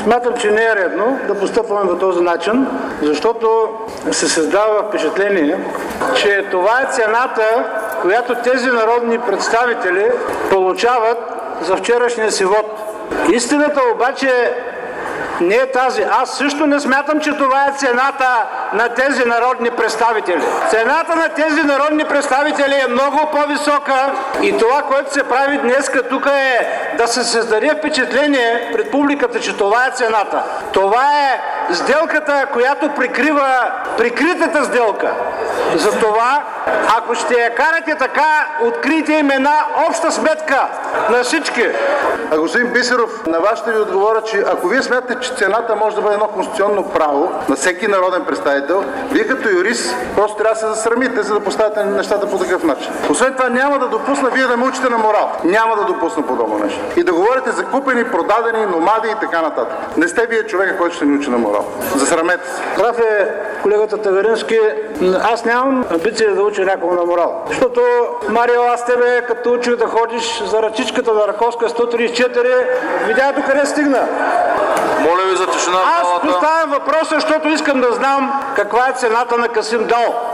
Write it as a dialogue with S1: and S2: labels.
S1: Смятам, че не е редно да постъпваме по този начин, защото се създава впечатление, че това е цената, която тези народни представители получават за вчерашния си вод. Истината обаче не е тази. Аз също не смятам, че това е цената на тези народни представители. Цената на тези народни представители е много по-висока и това, което се прави днеска тук е да се създаде впечатление пред публиката, че това е цената. Това е сделката, която прикрива прикритата сделка. Затова, ако ще я карате така, открийте им една обща сметка на всички.
S2: Господин Бисеров, на вас ще ви отговоря, че ако вие смятате, че цената може да бъде едно конституционно право на всеки народен представител, вие като юрист просто трябва да се засрамите, за да поставите нещата по такъв начин. Освен това, няма да допусна вие да ме учите на морал. Няма да допусна подобно нещо. И да говорите за купени, продадени, номади и така нататък. Не сте вие човека, който ще ни учи на морал. Засрамете се.
S1: Прав е колегата Тагарински. Аз нямам амбиция да уча някого на морал. Защото, Марио, аз тебе, като учих да ходиш за ръчичката на Раковска 134, видя до къде стигна.
S3: Моля ви за тишина в залата.
S1: Аз поставям въпроса, защото искам да знам каква е цената на Касим Дал.